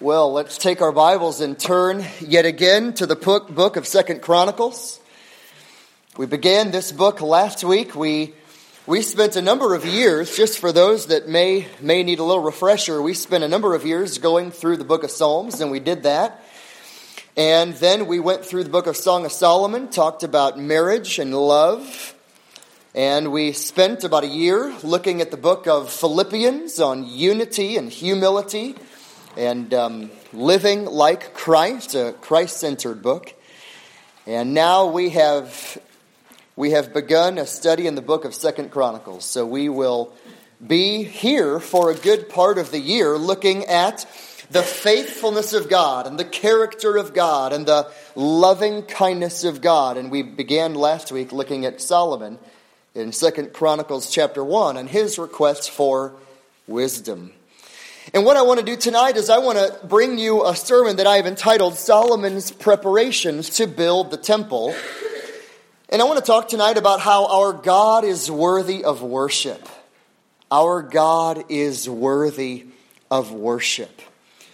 Well, let's take our Bibles and turn yet again to the book of 2 Chronicles. We began this book last week. We spent a number of years, just for those that may need a little refresher, we spent a number of years going through the book of Psalms, and we did that. And then we went through the book of Song of Solomon, talked about marriage and love. And we spent about a year looking at the book of Philippians on unity and humility and living like Christ, a Christ-centered book. And now we have begun a study in the book of 2 Chronicles. So we will be here for a good part of the year looking at the faithfulness of God and the character of God and the loving kindness of God. And we began last week looking at Solomon in 2 Chronicles chapter 1 and his request for wisdom. And what I want to do tonight is I want to bring you a sermon that I have entitled Solomon's Preparations to Build the Temple. And I want to talk tonight about how our God is worthy of worship. Our God is worthy of worship.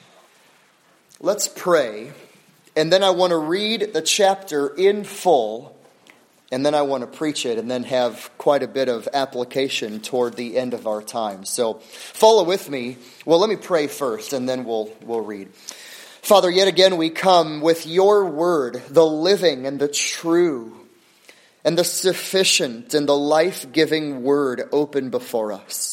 Let's pray, and then I want to read the chapter in full, and then I want to preach it, and then have quite a bit of application toward the end of our time. So follow with me. Well, let me pray first, and then we'll read. Father, yet again we come with your word, the living and the true, and the sufficient and the life-giving word open before us.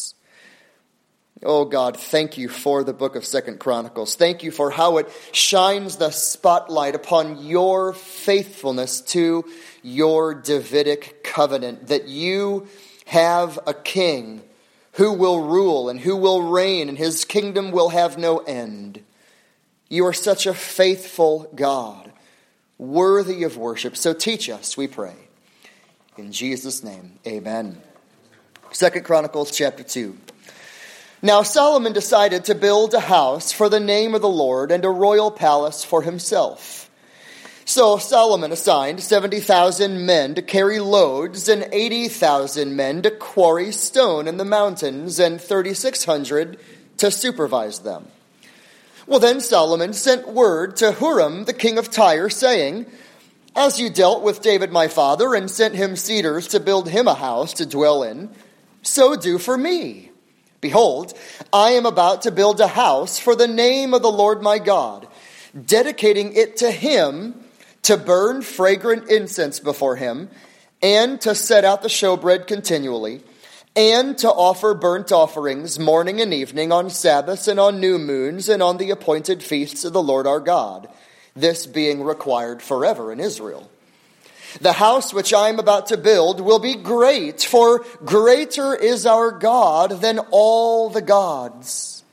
Oh God, thank you for the book of 2 Chronicles. Thank you for how it shines the spotlight upon your faithfulness to your Davidic covenant, that you have a king who will rule and who will reign, and his kingdom will have no end. You are such a faithful God, worthy of worship. So teach us, we pray. In Jesus' name, amen. 2 Chronicles chapter 2. Now Solomon decided to build a house for the name of the Lord and a royal palace for himself. So Solomon assigned 70,000 men to carry loads and 80,000 men to quarry stone in the mountains and 3,600 to supervise them. Well, then Solomon sent word to Huram, the king of Tyre, saying, "As you dealt with David my father and sent him cedars to build him a house to dwell in, so do for me. Behold, I am about to build a house for the name of the Lord my God, dedicating it to him to burn fragrant incense before him, and to set out the showbread continually, and to offer burnt offerings morning and evening on Sabbaths and on new moons and on the appointed feasts of the Lord our God, this being required forever in Israel. The house which I am about to build will be great, for greater is our God than all the gods.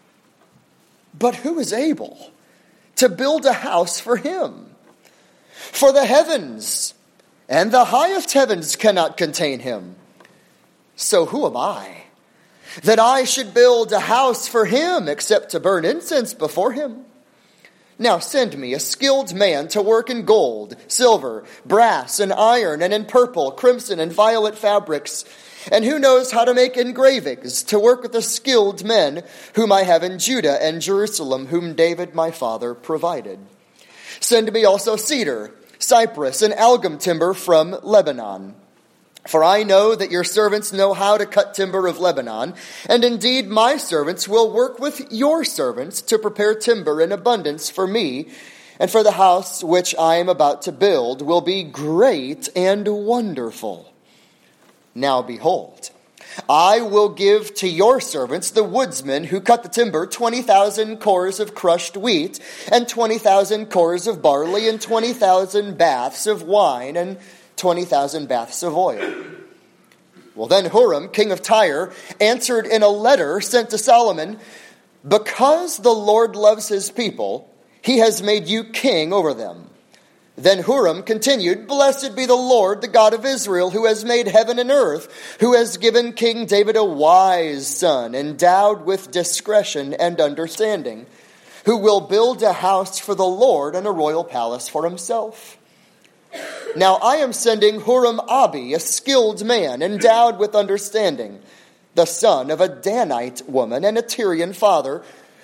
But who is able to build a house for him? For the heavens and the highest heavens cannot contain him. So who am I, that I should build a house for him, except to burn incense before him? Now send me a skilled man to work in gold, silver, brass, and iron, and in purple, crimson, and violet fabrics, and who knows how to make engravings, to work with the skilled men whom I have in Judah and Jerusalem, whom David my father provided. Send me also cedar, cypress, and algum timber from Lebanon. For I know that your servants know how to cut timber of Lebanon, and indeed my servants will work with your servants to prepare timber in abundance for me, and for the house which I am about to build will be great and wonderful. Now behold, I will give to your servants, the woodsmen who cut the timber, 20,000 cores of crushed wheat, and 20,000 cores of barley, and 20,000 baths of wine, and 20,000 baths of oil." Well, then Huram, king of Tyre, answered in a letter sent to Solomon, "Because the Lord loves his people, he has made you king over them." Then Huram continued, "Blessed be the Lord, the God of Israel, who has made heaven and earth, who has given King David a wise son, endowed with discretion and understanding, who will build a house for the Lord and a royal palace for himself. Now I am sending Huram-Abi, a skilled man, endowed with understanding, the son of a Danite woman and a Tyrian father,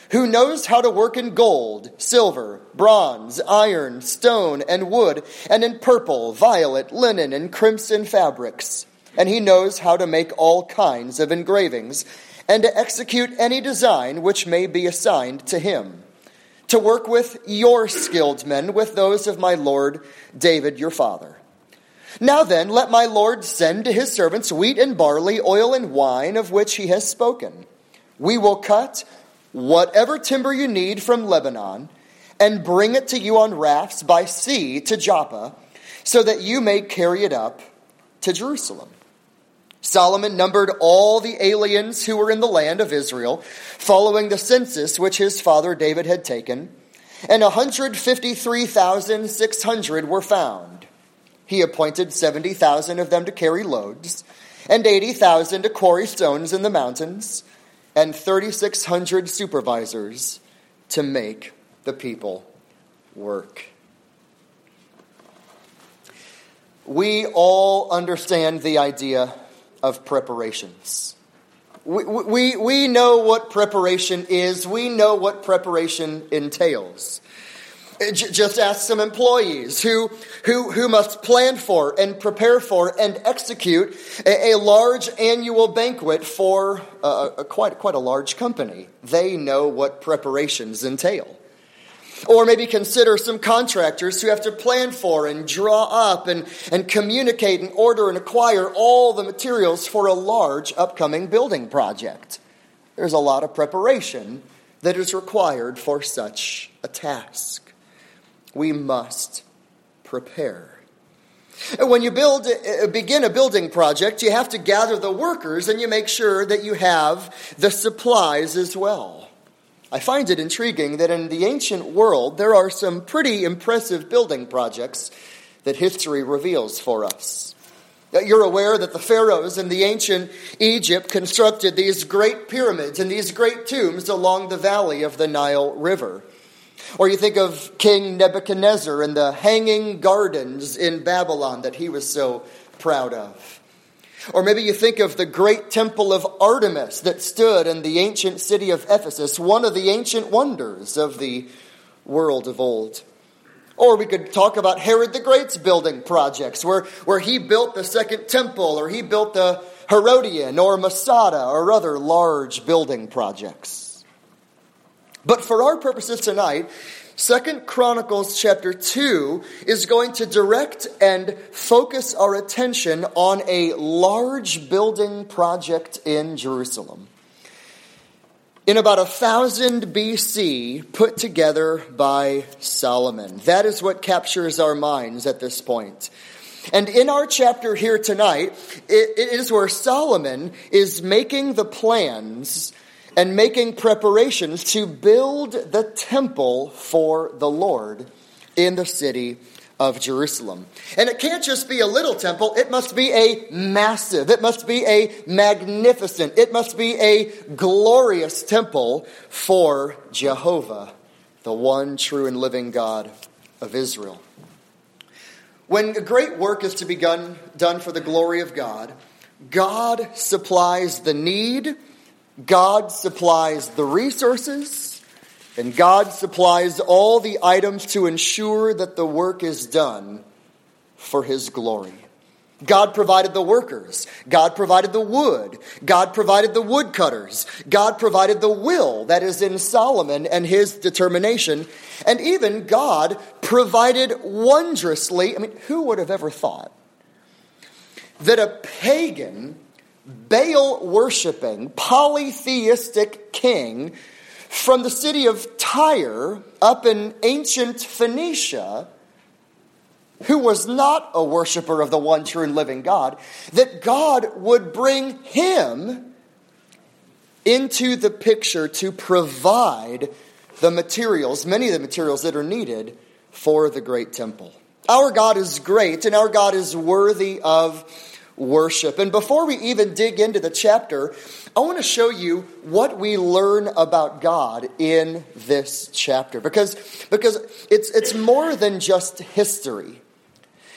who knows how to work in gold, silver, bronze, iron, stone, and wood, and in purple, violet, linen, and crimson fabrics. And he knows how to make all kinds of engravings, and to execute any design which may be assigned to him, to work with your skilled men, with those of my lord David your father. Now then, let my lord send to his servants wheat and barley, oil and wine, of which he has spoken. We will cut whatever timber you need from Lebanon, and bring it to you on rafts by sea to Joppa, so that you may carry it up to Jerusalem. Solomon numbered all the aliens who were in the land of Israel, following the census which his father David had taken, and 153,600 were found. He appointed 70,000 of them to carry loads, and 80,000 to quarry stones in the mountains, and 3,600 supervisors to make the people work. We all understand the idea of preparations. We know what preparation is. We know what preparation entails. Just ask some employees who must plan for and prepare for and execute a large annual banquet for quite a large company. They know what preparations entail. Or maybe consider some contractors who have to plan for and draw up and communicate and order and acquire all the materials for a large upcoming building project. There's a lot of preparation that is required for such a task. We must prepare. When you begin a building project, you have to gather the workers and you make sure that you have the supplies as well. I find it intriguing that in the ancient world, there are some pretty impressive building projects that history reveals for us. You're aware that the pharaohs in the ancient Egypt constructed these great pyramids and these great tombs along the valley of the Nile River. Or you think of King Nebuchadnezzar and the hanging gardens in Babylon that he was so proud of. Or maybe you think of the great temple of Artemis that stood in the ancient city of Ephesus, one of the ancient wonders of the world of old. Or we could talk about Herod the Great's building projects, where he built the second temple, or he built the Herodian, or Masada, or other large building projects. But for our purposes tonight, 2 Chronicles chapter 2 is going to direct and focus our attention on a large building project in Jerusalem. In about 1000 BC, put together by Solomon. That is what captures our minds at this point. And in our chapter here tonight, it is where Solomon is making the plans and making preparations to build the temple for the Lord in the city of Jerusalem. And it can't just be a little temple, it must be a massive, it must be a magnificent, it must be a glorious temple for Jehovah, the one true and living God of Israel. When a great work is to be done for the glory of God, God supplies the need, God supplies the resources, and God supplies all the items to ensure that the work is done for His glory. God provided the workers. God provided the wood. God provided the woodcutters. God provided the will that is in Solomon and his determination. And even God provided wondrously, who would have ever thought that a pagan, Baal-worshipping, polytheistic king from the city of Tyre up in ancient Phoenicia, who was not a worshiper of the one true and living God, that God would bring him into the picture to provide the materials, many of the materials that are needed for the great temple. Our God is great and our God is worthy of worship. And before we even dig into the chapter, I want to show you what we learn about God in this chapter. Because it's more than just history.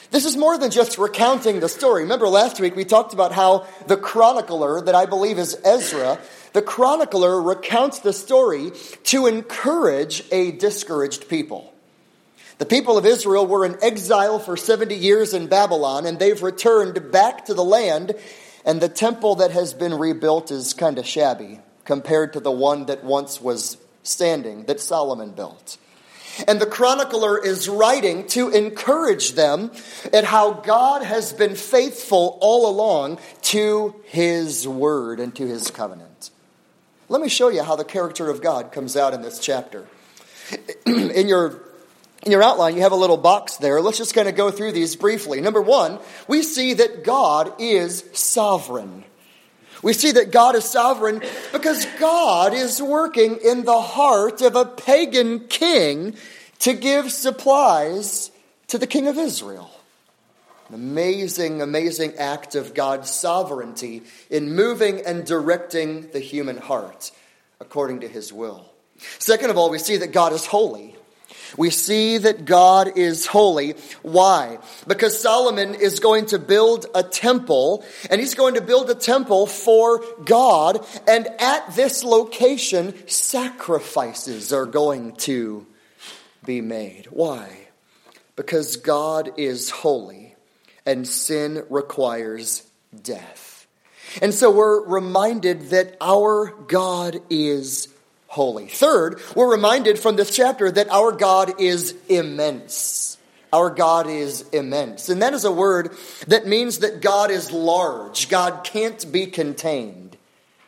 This is more than just recounting the story. Remember last week we talked about how the chronicler, that I believe is Ezra, the chronicler recounts the story to encourage a discouraged people. The people of Israel were in exile for 70 years in Babylon, and they've returned back to the land, and the temple that has been rebuilt is kind of shabby compared to the one that once was standing, that Solomon built. And the chronicler is writing to encourage them at how God has been faithful all along to his word and to his covenant. Let me show you how the character of God comes out in this chapter. In your outline, you have a little box there. Let's just kind of go through these briefly. Number one, we see that God is sovereign. We see that God is sovereign because God is working in the heart of a pagan king to give supplies to the king of Israel. An amazing, amazing act of God's sovereignty in moving and directing the human heart according to his will. Second of all, we see that God is holy. We see that God is holy. Why? Because Solomon is going to build a temple, and he's going to build a temple for God, and at this location, sacrifices are going to be made. Why? Because God is holy, and sin requires death. And so we're reminded that our God is holy. Third, we're reminded from this chapter that our God is immense. Our God is immense. And that is a word that means that God is large. God can't be contained.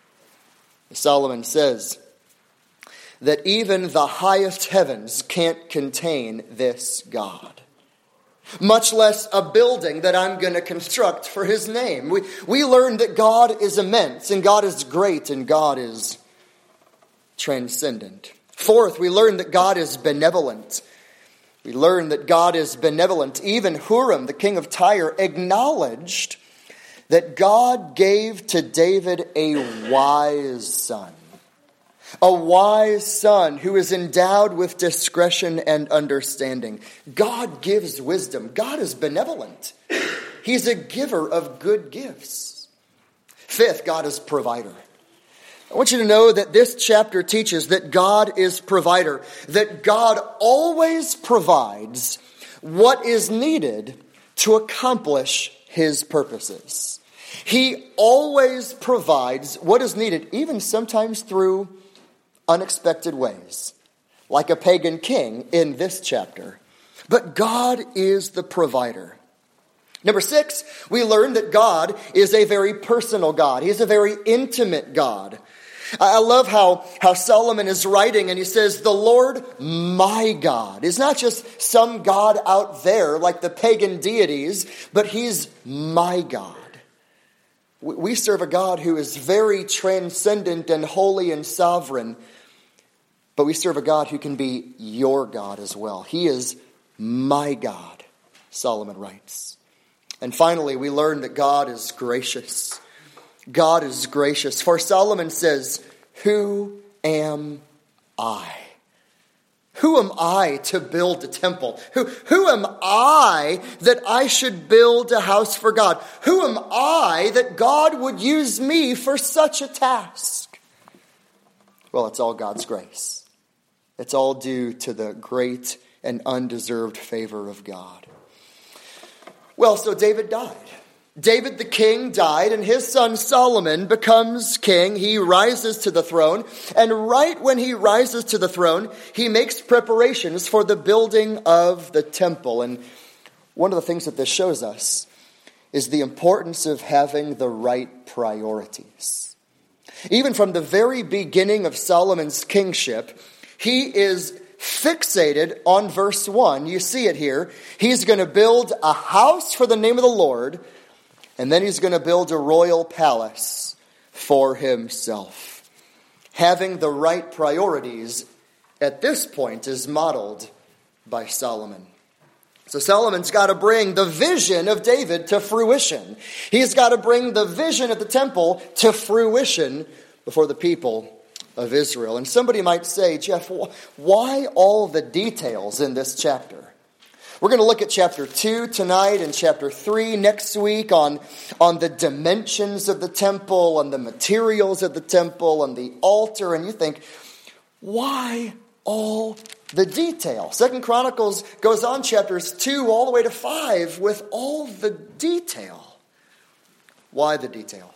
Solomon says that even the highest heavens can't contain this God, much less a building that I'm going to construct for his name. We learn that God is immense, and God is great, and God is transcendent. Fourth, we learn that God is benevolent. We learn that God is benevolent. Even Huram, the king of Tyre, acknowledged that God gave to David a wise son. A wise son who is endowed with discretion and understanding. God gives wisdom. God is benevolent. He's a giver of good gifts. Fifth, God is provider. I want you to know that this chapter teaches that God is provider, that God always provides what is needed to accomplish his purposes. He always provides what is needed, even sometimes through unexpected ways, like a pagan king in this chapter. But God is the provider. Number 6, we learn that God is a very personal God. He's a very intimate God. I love how Solomon is writing, and he says, the Lord, my God, is not just some God out there like the pagan deities, but he's my God. We serve a God who is very transcendent and holy and sovereign, but we serve a God who can be your God as well. He is my God, Solomon writes. And finally, we learn that God is gracious. God is gracious. For Solomon says, who am I? Who am I to build a temple? Who am I that I should build a house for God? Who am I that God would use me for such a task? Well, it's all God's grace. It's all due to the great and undeserved favor of God. Well, so David died. David the king died, and his son Solomon becomes king. He rises to the throne, and right when he rises to the throne, he makes preparations for the building of the temple. And one of the things that this shows us is the importance of having the right priorities. Even from the very beginning of Solomon's kingship, he is fixated on verse 1. You see it here. He's going to build a house for the name of the Lord, and then he's going to build a royal palace for himself. Having the right priorities at this point is modeled by Solomon. So Solomon's got to bring the vision of David to fruition. He's got to bring the vision of the temple to fruition before the people of Israel. And somebody might say, Jeff, why all the details in this chapter? We're going to look at chapter 2 tonight and chapter 3 next week on the dimensions of the temple and the materials of the temple and the altar. And you think, why all the detail? 2 Chronicles goes on chapters 2 all the way to 5 with all the detail. Why the detail?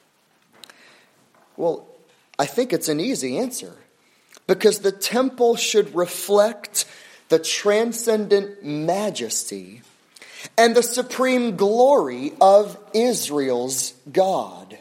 Well, I think it's an easy answer. Because the temple should reflect the transcendent majesty and the supreme glory of Israel's God.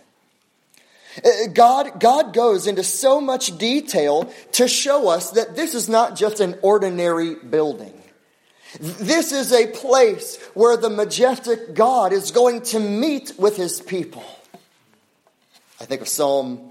God goes into so much detail to show us that this is not just an ordinary building. This is a place where the majestic God is going to meet with his people. I think of Psalm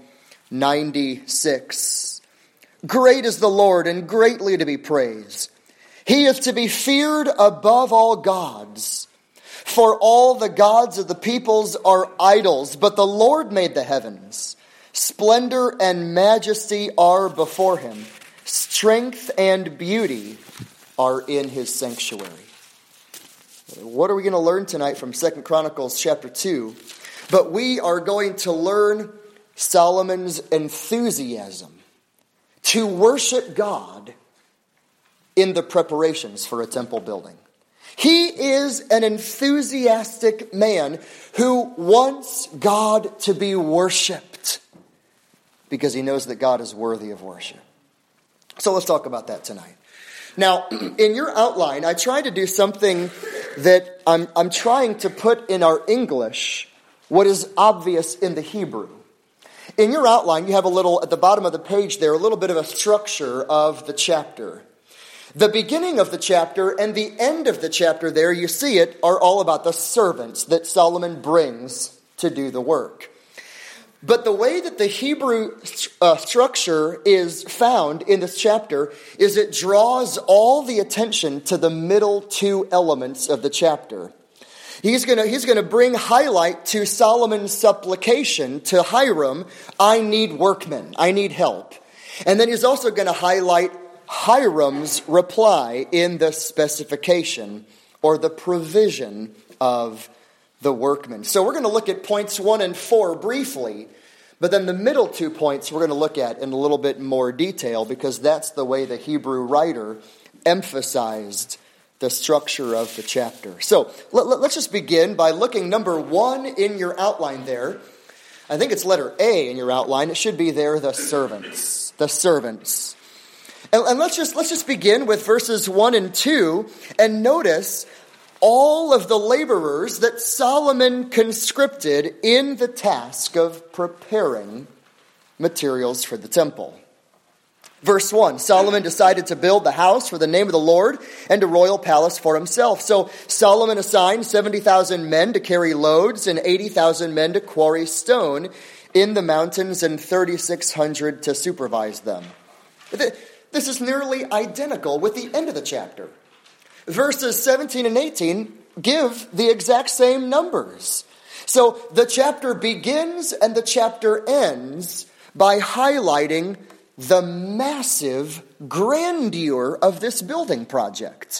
96. Great is the Lord and greatly to be praised. He is to be feared above all gods. For all the gods of the peoples are idols, but the Lord made the heavens. Splendor and majesty are before him. Strength and beauty are in his sanctuary. What are we going to learn tonight from 2 Chronicles chapter 2? But we are going to learn Solomon's enthusiasm to worship God in the preparations for a temple building. He is an enthusiastic man who wants God to be worshipped because he knows that God is worthy of worship. So let's talk about that tonight. Now, in your outline, I tried to do something that I'm trying to put in our English what is obvious in the Hebrew. In your outline, you have a little, at the bottom of the page there, a little bit of a structure of the chapter. The beginning of the chapter and the end of the chapter there, you see it, are all about the servants that Solomon brings to do the work. But the way that the Hebrew structure is found in this chapter is it draws all the attention to the middle two elements of the chapter. He's going to bring highlight to Solomon's supplication to Hiram, I need workmen, I need help. And then he's also going to highlight Hiram's reply in the specification or the provision of the workmen. So we're going to look at points 1 and 4 briefly, but then the middle 2 points we're going to look at in a little bit more detail because that's the way the Hebrew writer emphasized the structure of the chapter. So let's just begin by looking number 1 in your outline there. I think it's letter A in your outline. It should be there, the servants. The servants. And let's just begin with verses 1 and 2 and notice all of the laborers that Solomon conscripted in the task of preparing materials for the temple. Verse 1, Solomon decided to build the house for the name of the Lord and a royal palace for himself. So Solomon assigned 70,000 men to carry loads and 80,000 men to quarry stone in the mountains and 3,600 to supervise them. This is nearly identical with the end of the chapter. Verses 17 and 18 give the exact same numbers. So the chapter begins and the chapter ends by highlighting the massive grandeur of this building project.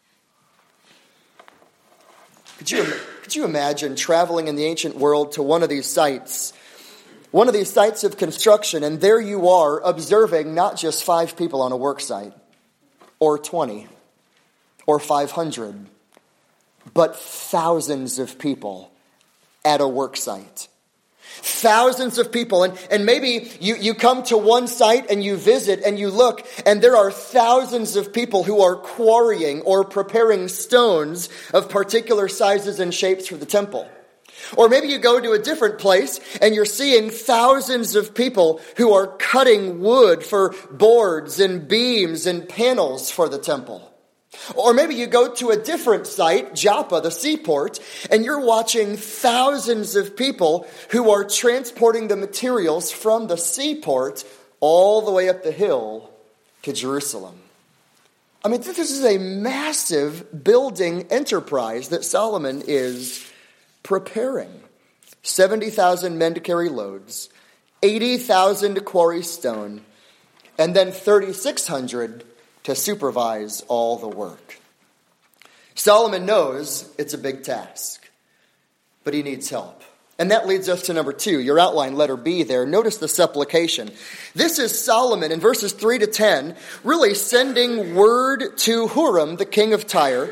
Could you imagine traveling in the ancient world to one of these sites of construction, and there you are observing not just 5 people on a work site, or 20, or 500, but thousands of people at a work site. Thousands of people, and maybe you come to one site and you visit and you look, and there are thousands of people who are quarrying or preparing stones of particular sizes and shapes for the temple. Or maybe you go to a different place and you're seeing thousands of people who are cutting wood for boards and beams and panels for the temple. Or maybe you go to a different site, Joppa, the seaport, and you're watching thousands of people who are transporting the materials from the seaport all the way up the hill to Jerusalem. I mean, this is a massive building enterprise that Solomon is preparing. 70,000 men to carry loads, 80,000 to quarry stone, and then 3,600 to supervise all the work. Solomon knows it's a big task, but he needs help. And that leads us to number 2, your outline, letter B there. Notice the supplication. This is Solomon in verses 3 to 10, really sending word to Huram, the king of Tyre.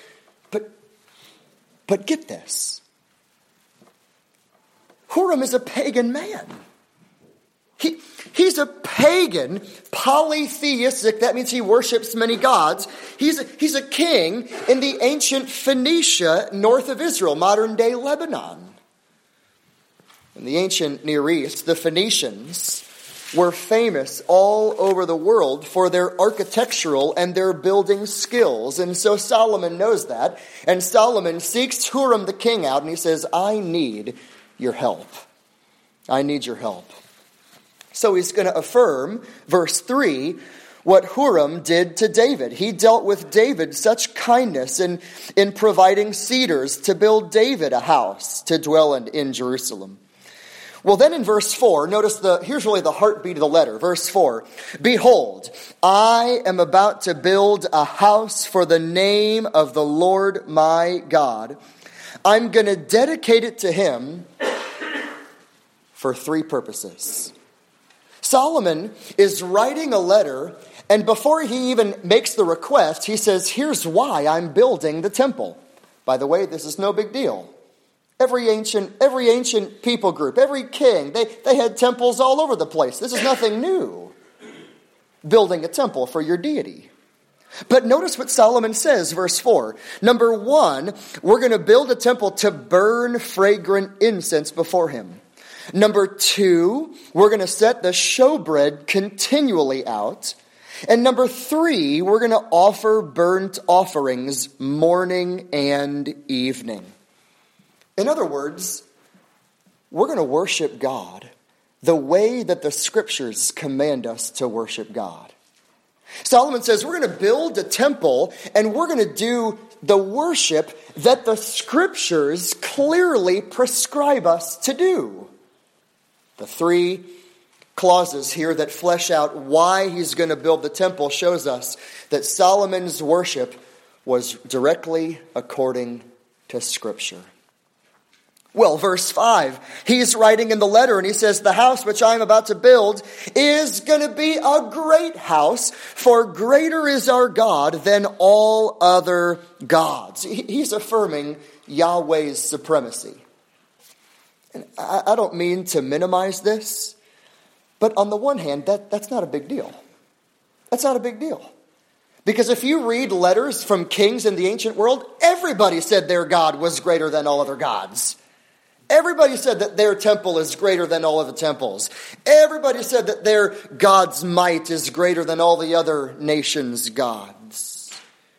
But get this. Huram is a pagan man. He's a pagan, polytheistic, that means he worships many gods. He's a king in the ancient Phoenicia, north of Israel, modern-day Lebanon. In the ancient Near East, the Phoenicians were famous all over the world for their architectural and their building skills. And so Solomon knows that. And Solomon seeks Huram the king out, and he says, I need your help. I need your help. So he's going to affirm, verse 3, what Huram did to David. He dealt with David such kindness in providing cedars to build David a house to dwell in Jerusalem. Well, then in verse 4, notice here's really the heartbeat of the letter. Verse 4, behold, I am about to build a house for the name of the Lord my God. I'm going to dedicate it to him for 3 purposes. Solomon is writing a letter, and before he even makes the request, he says, here's why I'm building the temple. By the way, this is no big deal. Every ancient people group, every king, they had temples all over the place. This is nothing new, building a temple for your deity. But notice what Solomon says, verse 4. Number 1, we're going to build a temple to burn fragrant incense before him. Number 2, we're going to set the showbread continually out. And number 3, we're going to offer burnt offerings morning and evening. In other words, we're going to worship God the way that the Scriptures command us to worship God. Solomon says we're going to build a temple and we're going to do the worship that the Scriptures clearly prescribe us to do. The 3 clauses here that flesh out why he's going to build the temple shows us that Solomon's worship was directly according to Scripture. Well, verse 5, he's writing in the letter and he says, the house which I am about to build is going to be a great house, for greater is our God than all other gods. He's affirming Yahweh's supremacy. And I don't mean to minimize this, but on the one hand, that's not a big deal. That's not a big deal. Because if you read letters from kings in the ancient world, everybody said their God was greater than all other gods. Everybody said that their temple is greater than all of the temples. Everybody said that their God's might is greater than all the other nations' gods.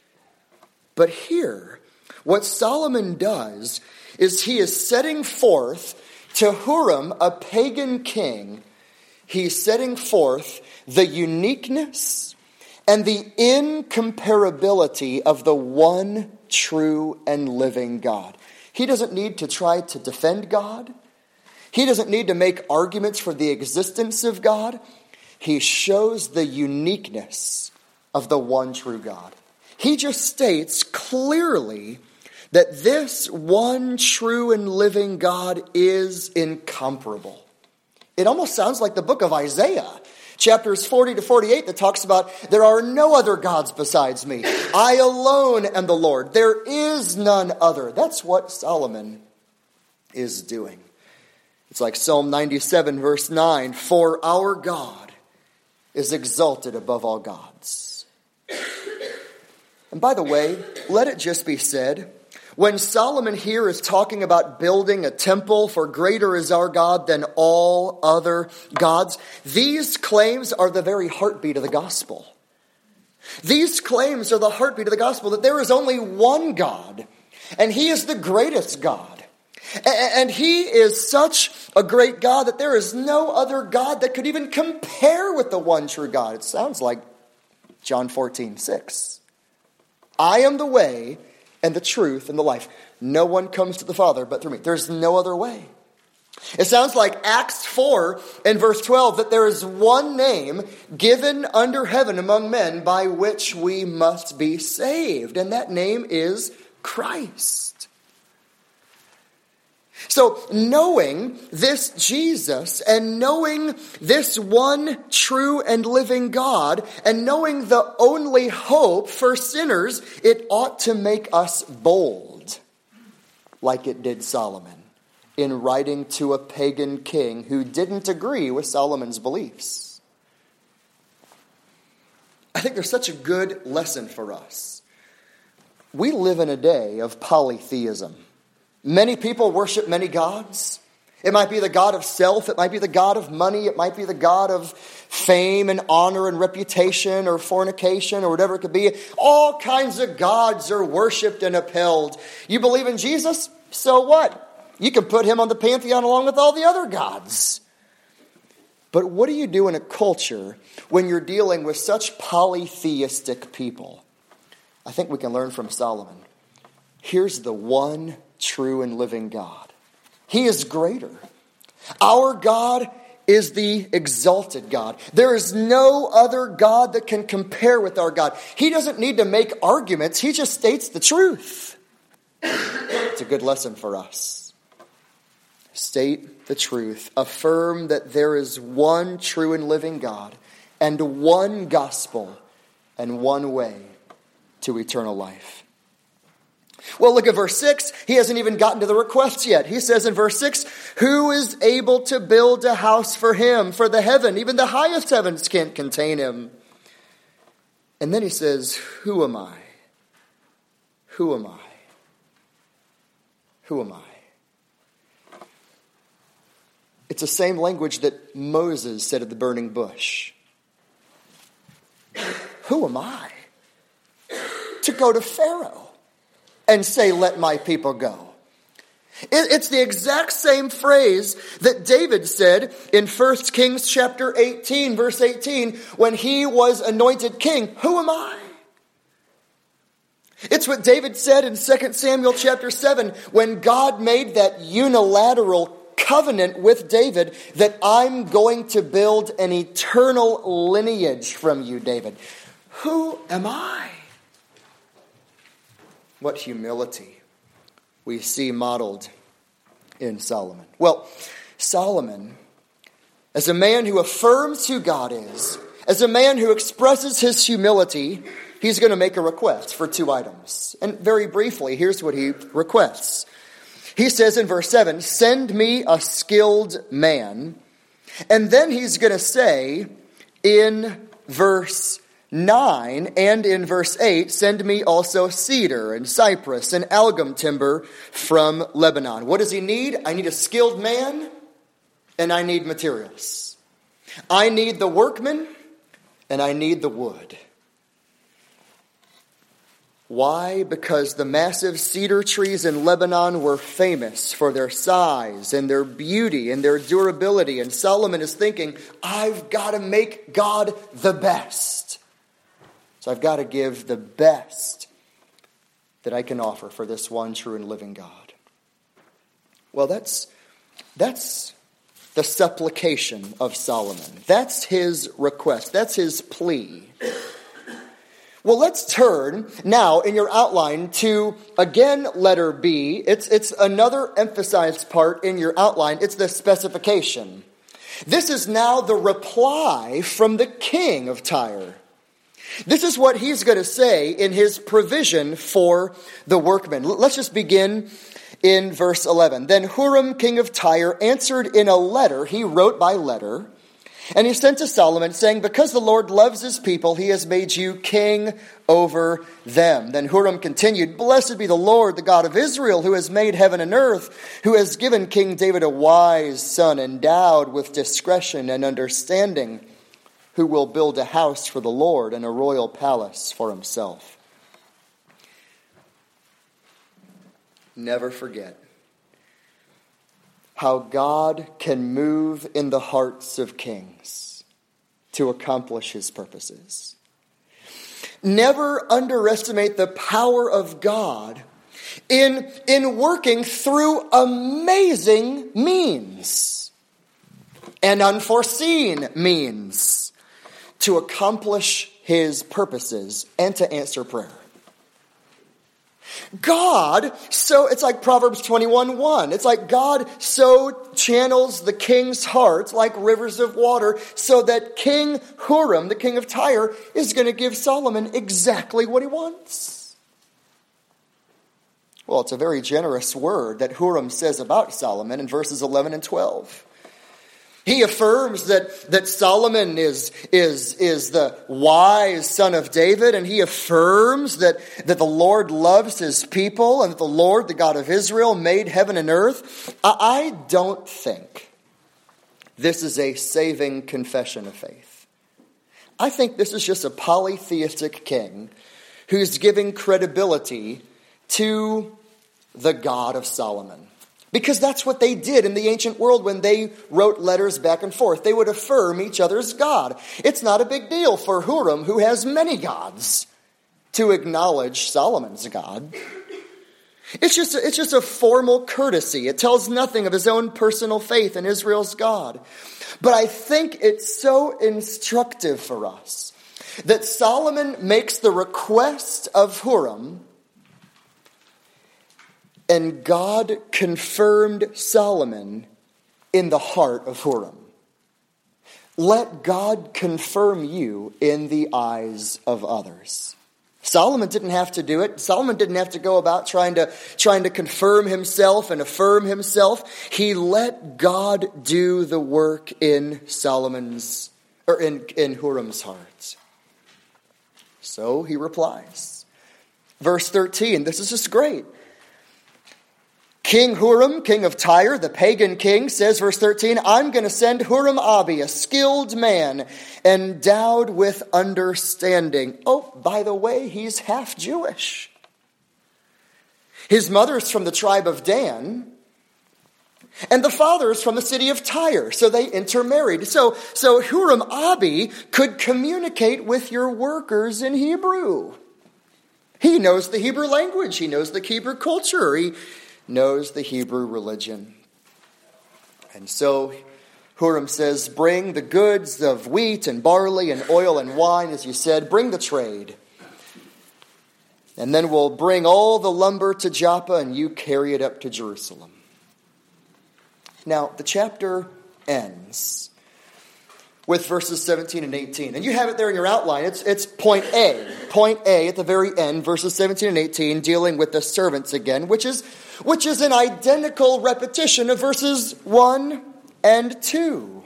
But here, what Solomon does is he is setting forth to Huram, a pagan king, he's setting forth the uniqueness and the incomparability of the one true and living God. He doesn't need to try to defend God. He doesn't need to make arguments for the existence of God. He shows the uniqueness of the one true God. He just states clearly that this one true and living God is incomparable. It almost sounds like the book of Isaiah, chapters 40 to 48, that talks about there are no other gods besides me. I alone am the Lord. There is none other. That's what Solomon is doing. It's like Psalm 97 verse 9, for our God is exalted above all gods. And by the way, let it just be said, when Solomon here is talking about building a temple for greater is our God than all other gods, these claims are the very heartbeat of the gospel. These claims are the heartbeat of the gospel, that there is only one God, and he is the greatest God. And he is such a great God that there is no other God that could even compare with the one true God. It sounds like John 14:6. I am the way and the truth and the life. No one comes to the Father but through me. There's no other way. It sounds like Acts 4 and verse 12, that there is one name given under heaven among men by which we must be saved. And that name is Christ. So knowing this Jesus and knowing this one true and living God and knowing the only hope for sinners, it ought to make us bold, like it did Solomon in writing to a pagan king who didn't agree with Solomon's beliefs. I think there's such a good lesson for us. We live in a day of polytheism. Many people worship many gods. It might be the god of self. It might be the god of money. It might be the god of fame and honor and reputation or fornication or whatever it could be. All kinds of gods are worshipped and upheld. You believe in Jesus? So what? You can put him on the pantheon along with all the other gods. But what do you do in a culture when you're dealing with such polytheistic people? I think we can learn from Solomon. Here's the one true and living God. He is greater. Our God is the exalted God. There is no other God that can compare with our God. He doesn't need to make arguments. He just states the truth. It's a good lesson for us. State the truth. Affirm that there is one true and living God and one gospel and one way to eternal life. Well, look at verse 6. He hasn't even gotten to the requests yet. He says in verse 6, who is able to build a house for him, for the heaven? Even the highest heavens can't contain him. And then he says, who am I? Who am I? Who am I? It's the same language that Moses said at the burning bush. Who am I to go to Pharaoh and say, let my people go? It's the exact same phrase that David said in 1 Kings chapter 18, verse 18, when he was anointed king. Who am I? It's what David said in 2 Samuel chapter 7, when God made that unilateral covenant with David that I'm going to build an eternal lineage from you, David. Who am I? What humility we see modeled in Solomon. Well, Solomon, as a man who affirms who God is, as a man who expresses his humility, he's going to make a request for 2 items. And very briefly, here's what he requests. He says in verse 7, send me a skilled man. And then he's going to say in verse 9 and in verse 8, send me also cedar and cypress and algum timber from Lebanon. What does he need? I need a skilled man and I need materials. I need the workmen and I need the wood. Why? Because the massive cedar trees in Lebanon were famous for their size and their beauty and their durability. And Solomon is thinking, I've got to make God the best. So I've got to give the best that I can offer for this one true and living God. Well, that's the supplication of Solomon. That's his request. That's his plea. Well, let's turn now in your outline to, again, letter B. It's another emphasized part in your outline. It's the specification. This is now the reply from the king of Tyre. This is what he's going to say in his provision for the workmen. Let's just begin in verse 11. Then Huram, king of Tyre, answered in a letter. He wrote by letter. And he sent to Solomon, saying, because the Lord loves his people, he has made you king over them. Then Huram continued, blessed be the Lord, the God of Israel, who has made heaven and earth, who has given King David a wise son, endowed with discretion and understanding, who will build a house for the Lord and a royal palace for himself. Never forget how God can move in the hearts of kings to accomplish his purposes. Never underestimate the power of God in working through amazing means and unforeseen means to accomplish his purposes and to answer prayer. God, so it's like Proverbs 21:1. It's like God so channels the king's heart like rivers of water so that King Huram, the king of Tyre, is going to give Solomon exactly what he wants. Well, it's a very generous word that Huram says about Solomon in verses 11 and 12. He affirms that Solomon is the wise son of David, and he affirms that the Lord loves his people, and that the Lord, the God of Israel, made heaven and earth. I don't think this is a saving confession of faith. I think this is just a polytheistic king who's giving credibility to the God of Solomon. Because that's what they did in the ancient world when they wrote letters back and forth. They would affirm each other's God. It's not a big deal for Huram, who has many gods, to acknowledge Solomon's God. It's just a formal courtesy. It tells nothing of his own personal faith in Israel's God. But I think it's so instructive for us that Solomon makes the request of Huram, and God confirmed Solomon in the heart of Huram. Let God confirm you in the eyes of others. Solomon didn't have to do it. Solomon didn't have to go about trying to confirm himself and affirm himself. He let God do the work in Solomon's or in Huram's heart. So he replies. Verse 13, this is just great. King Huram, king of Tyre, the pagan king, says, verse 13, I'm going to send Huram-Abi, a skilled man, endowed with understanding. Oh, by the way, he's half Jewish. His mother's from the tribe of Dan, and the father's from the city of Tyre, so they intermarried. So Huram-Abi could communicate with your workers in Hebrew. He knows the Hebrew language. He knows the Hebrew culture. He knows the Hebrew religion. And so Huram says, bring the goods of wheat and barley and oil and wine, as you said, bring the trade. And then we'll bring all the lumber to Joppa and you carry it up to Jerusalem. Now, the chapter ends with verses 17 and 18. And you have it there in your outline. It's point A. Point A at the very end, verses 17 and 18, dealing with the servants again, which is an identical repetition of verses 1 and 2.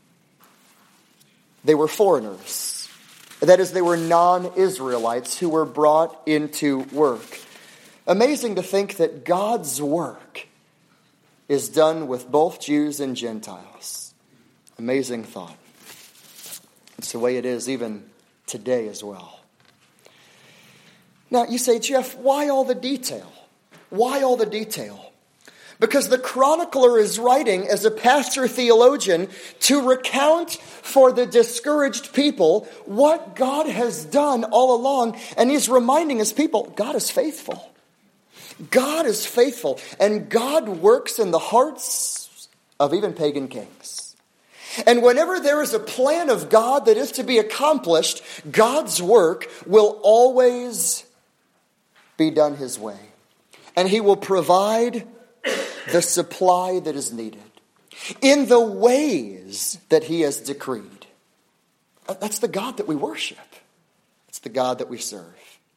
They were foreigners. That is, they were non-Israelites who were brought into work. Amazing to think that God's work is done with both Jews and Gentiles. Amazing thought. It's the way it is even today as well. Now, you say, Jeff, why all the detail? Why all the detail? Because the chronicler is writing as a pastor theologian to recount for the discouraged people what God has done all along. And he's reminding his people, God is faithful. God is faithful. And God works in the hearts of even pagan kings. And whenever there is a plan of God that is to be accomplished, God's work will always be done his way. And he will provide the supply that is needed in the ways that he has decreed. That's the God that we worship. It's the God that we serve.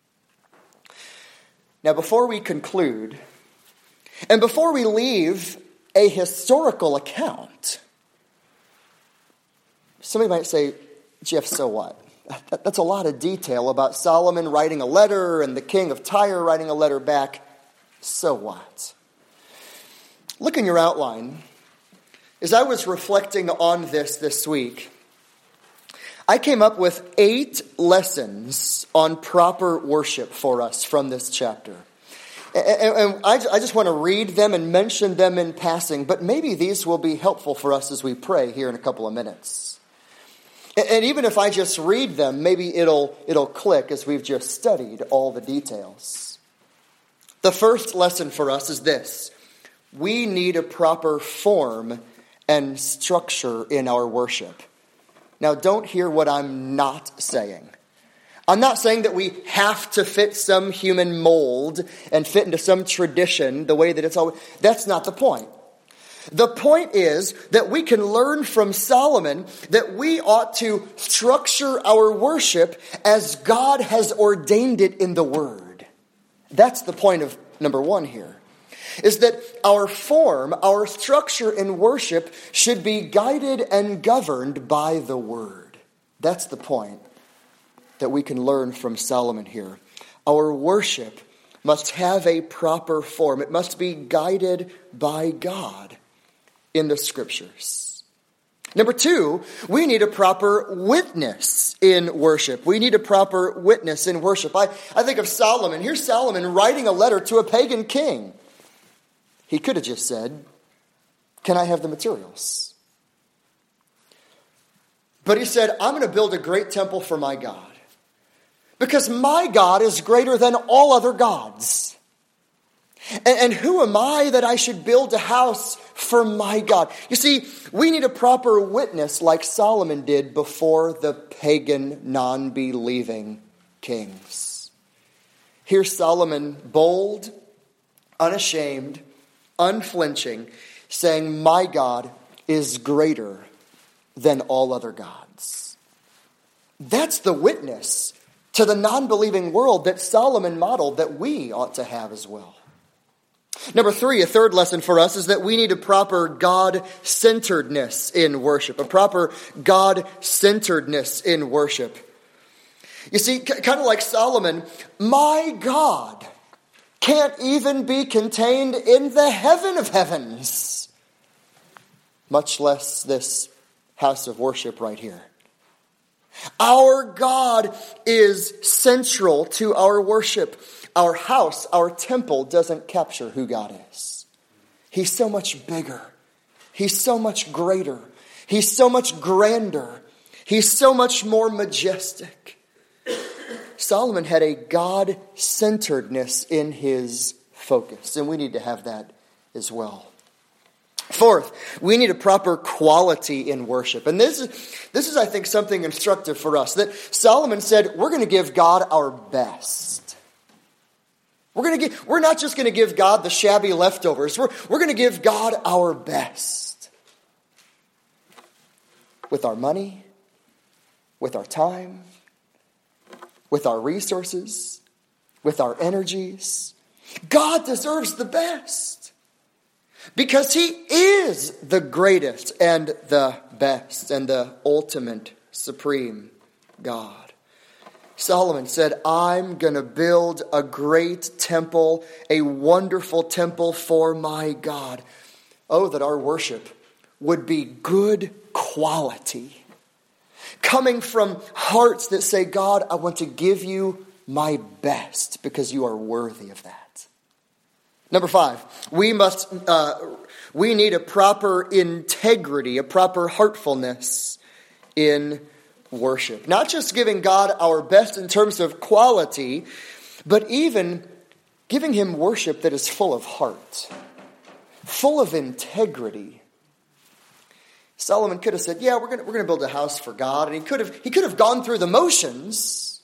Now, before we conclude, and before we leave a historical account, somebody might say, Jeff, so what? That's a lot of detail about Solomon writing a letter and the king of Tyre writing a letter back. So what? Look in your outline. As I was reflecting on this week, I came up with 8 lessons on proper worship for us from this chapter. And I just want to read them and mention them in passing, but maybe these will be helpful for us as we pray here in a couple of minutes. And even if I just read them, maybe it'll click as we've just studied all the details. The first lesson for us is this: we need a proper form and structure in our worship. Now, don't hear what I'm not saying. I'm not saying that we have to fit some human mold and fit into some tradition the way that it's always. That's not the point. The point is that we can learn from Solomon that we ought to structure our worship as God has ordained it in the Word. That's the point of number one here, is that our form, our structure in worship should be guided and governed by the Word. That's the point that we can learn from Solomon here. Our worship must have a proper form. It must be guided by God in the Scriptures. Number two, we need a proper witness in worship. We need a proper witness in worship. I think of Solomon. Here's Solomon writing a letter to a pagan king. He could have just said, "Can I have the materials?" But he said, "I'm going to build a great temple for my God, because my God is greater than all other gods. And who am I that I should build a house for my God?" You see, we need a proper witness like Solomon did before the pagan, non-believing kings. Here's Solomon, bold, unashamed, unflinching, saying, "My God is greater than all other gods." That's the witness to the non-believing world that Solomon modeled that we ought to have as well. Number three, a third lesson for us is that we need a proper God-centeredness in worship. A proper God-centeredness in worship. You see, kind of like Solomon, my God can't even be contained in the heaven of heavens, much less this house of worship right here. Our God is central to our worship. Our house, our temple, doesn't capture who God is. He's so much bigger. He's so much greater. He's so much grander. He's so much more majestic. Solomon had a God-centeredness in his focus, and we need to have that as well. Fourth, we need a proper quality in worship. And this is, I think, something instructive for us. That Solomon said, we're going to give God our best. We're not just going to give God the shabby leftovers. We're going to give God our best. With our money, with our time, with our resources, with our energies. God deserves the best. Because He is the greatest and the best and the ultimate supreme God. Solomon said, I'm going to build a great temple, a wonderful temple for my God. Oh, that our worship would be good quality. Coming from hearts that say, God, I want to give you my best because you are worthy of that. Number five, we need a proper integrity, a proper heartfulness in worship. Not just giving God our best in terms of quality, but even giving Him worship that is full of heart, full of integrity. Solomon could have said, yeah, we're going to build a house for God, and he could have gone through the motions,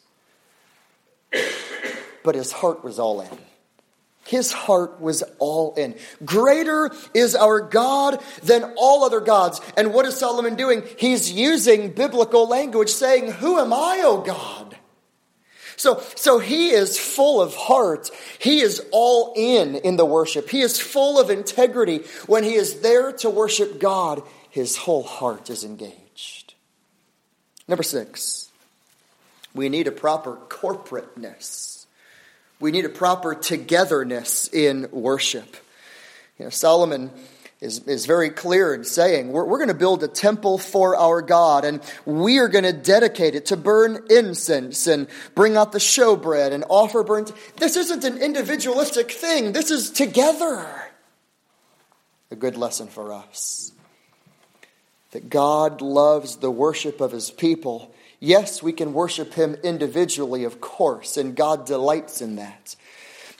but his heart was all in. His heart was all in. Greater is our God than all other gods. And what is Solomon doing? He's using biblical language saying, who am I, O God? So he is full of heart. He is all in the worship. He is full of integrity. When he is there to worship God, his whole heart is engaged. Number six, we need a proper corporateness. We need a proper togetherness in worship. You know, Solomon is very clear in saying, we're going to build a temple for our God, and we are going to dedicate it to burn incense and bring out the showbread and offer burnt. This isn't an individualistic thing. This is together. A good lesson for us. That God loves the worship of His people. Yes, we can worship Him individually, of course, and God delights in that.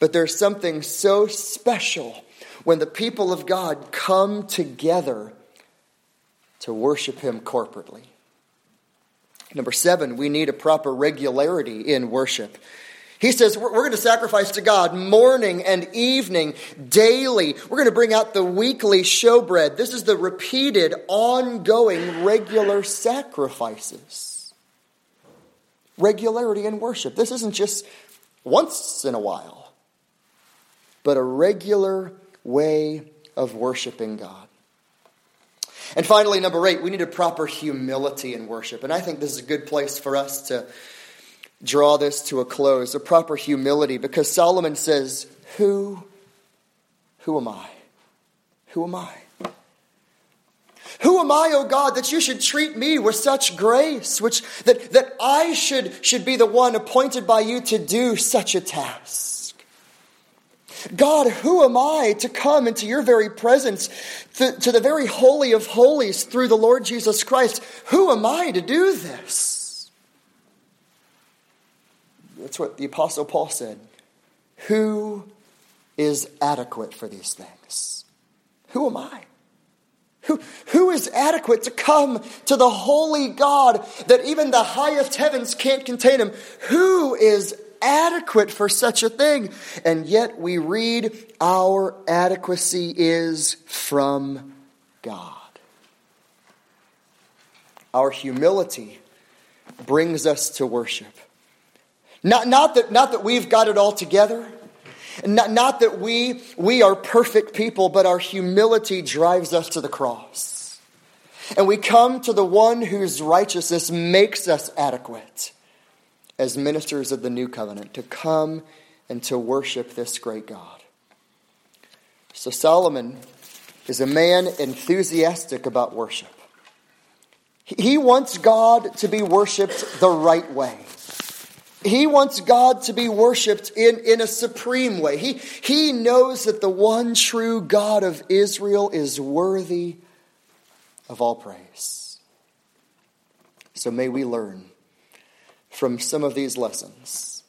But there's something so special when the people of God come together to worship Him corporately. Number 7, we need a proper regularity in worship. He says we're going to sacrifice to God morning and evening, daily. We're going to bring out the weekly showbread. This is the repeated, ongoing, regular sacrifices. Regularity in worship. This isn't just once in a while, but a regular way of worshiping God. And finally, number 8, we need a proper humility in worship. And I think this is a good place for us to draw this to a close, a proper humility, because Solomon says, Who am I? Who am I? Who am I, O God, that you should treat me with such grace, that I should be the one appointed by you to do such a task? God, who am I to come into your very presence, to the very holy of holies through the Lord Jesus Christ? Who am I to do this? That's what the Apostle Paul said. Who is adequate for these things? Who am I? Who is adequate to come to the holy God that even the highest heavens can't contain him? Who is adequate for such a thing? And yet we read our adequacy is from God. Our humility brings us to worship. Not that we've got it all together. Not that we are perfect people, but our humility drives us to the cross. And we come to the one whose righteousness makes us adequate as ministers of the new covenant to come and to worship this great God. So Solomon is a man enthusiastic about worship. He wants God to be worshipped the right way. He wants God to be worshipped in a supreme way. He knows that the one true God of Israel is worthy of all praise. So may we learn from some of these lessons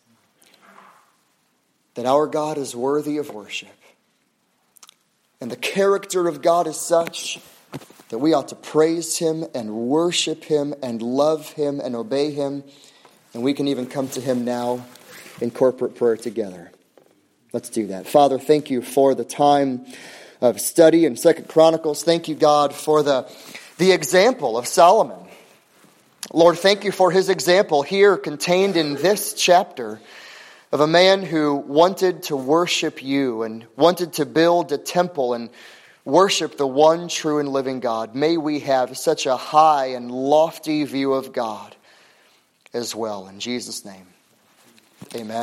that our God is worthy of worship. And the character of God is such that we ought to praise Him and worship Him and love Him and obey Him. And we can even come to Him now in corporate prayer together. Let's do that. Father, thank you for the time of study in 2 Chronicles. Thank you, God, for the example of Solomon. Lord, thank you for his example here contained in this chapter of a man who wanted to worship you and wanted to build a temple and worship the one true and living God. May we have such a high and lofty view of God as well. In Jesus' name, amen.